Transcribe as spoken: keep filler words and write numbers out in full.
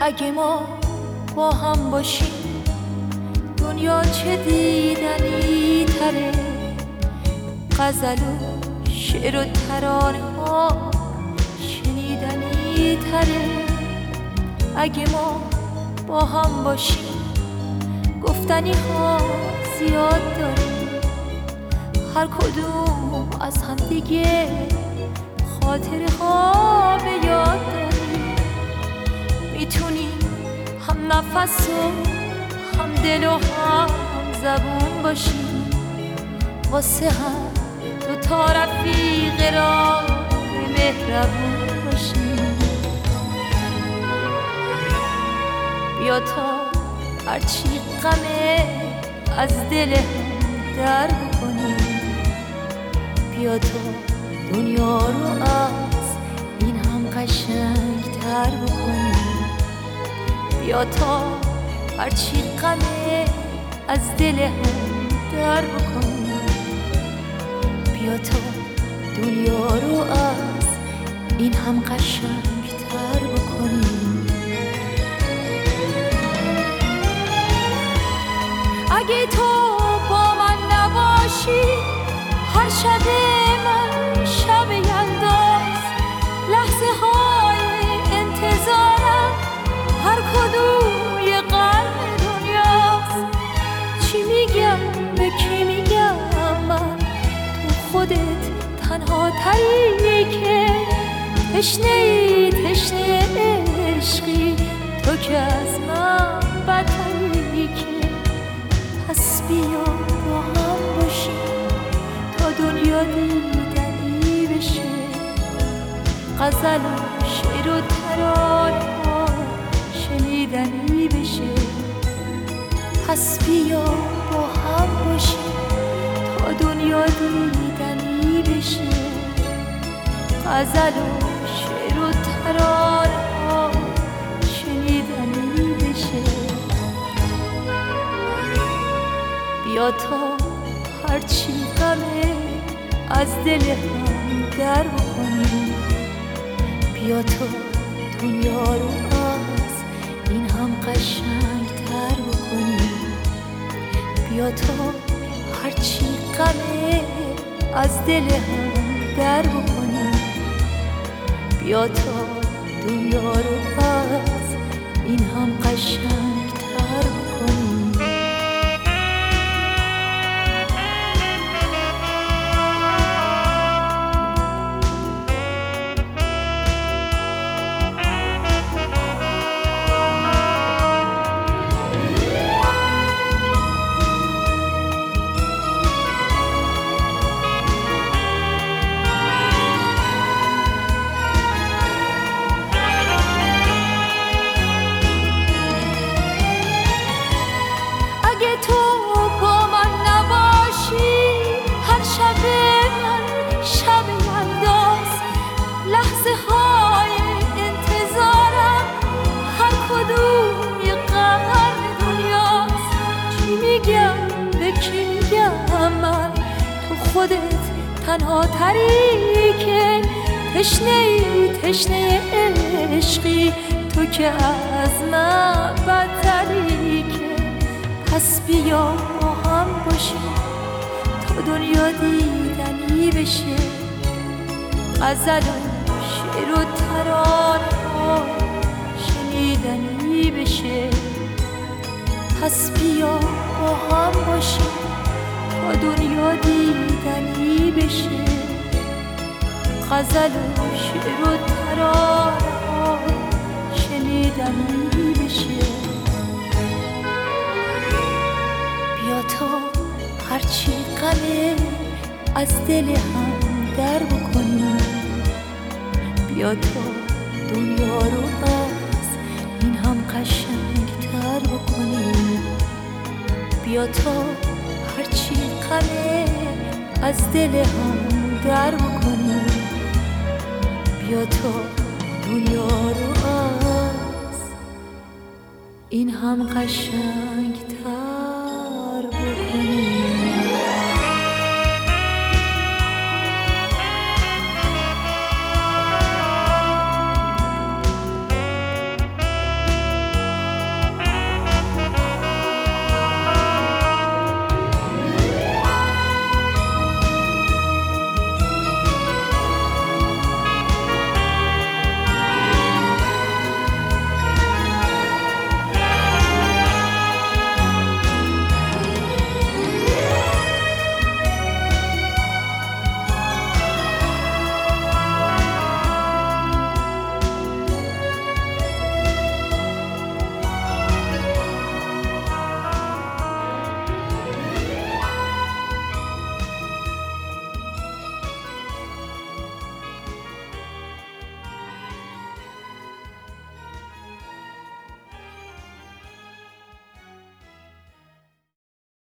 اگه ما با هم باشیم دنیا چه دیدنی تره، غزل و شعر و ترانه ها شنیدنی تره. اگه ما با هم باشیم گفتنی ها زیاد داریم، هر کدوم از هم دیگه خاطره ها به یاد داریم. میتونیم هم نفس و هم دل و هم زبون باشیم، واسه هم دو تا رفیق راه مهربون باشیم. بیا تا هرچی غمه از دل هم در بکنیم، بیا تا دنیا رو از این هم قشنگ تر بکنیم. بیا تا هرچی غمه از دل هم در بکنیم، بیا تا دنیا رو از این هم قشنگ تر بکنیم. اگه تو با من نباشی هر شب من شب یلداست، لحظه های انتظارم هر کدوم یه قرن دنیاست. چی میگم به کی میگم من، تو خودت تنها تری که تشنه ای تشنه عشقی، تو که از من بدتری که. پس بیا با هم باشیم تا دنیا دیدنی بشه، غزل و شعر و ترانه ها شنیدنی بشه. پس بیا با هم باشیم تا دنیا دیدنی بشه، غزل و شعر و ترانه ها شنیدنی بشه. بیا تا هرچی غمه از دل هم در بکنیم، بیا تا دنیا رو از این هم قشنگ تر بکنیم. بیا تا هرچی غمه از دل هم در بکنیم، بیا تا دنیا رو از این هم قشنگ تر بکنیم. خودت تنها تری که تشنه ای تشنه عشقی، تو که از من بدتری که. پس بیا با هم باشیم تا دنیا دیدنی بشه، غزل و شعر و ترانه ها شنیدنی بشه. پس بیا با هم باشیم تا دنیا دیدنی بشه، غزل و شعر و ترانه ها شنیدنی بشه. بیا تا هرچی غمه از دل هم در بکنیم، بیا تا دنیا رو از این هم قشنگ تر بکنیم. بیا تا هرچی غمه از دل هم در بکنیم، بیا تا دنیا رو از این هم قشنگ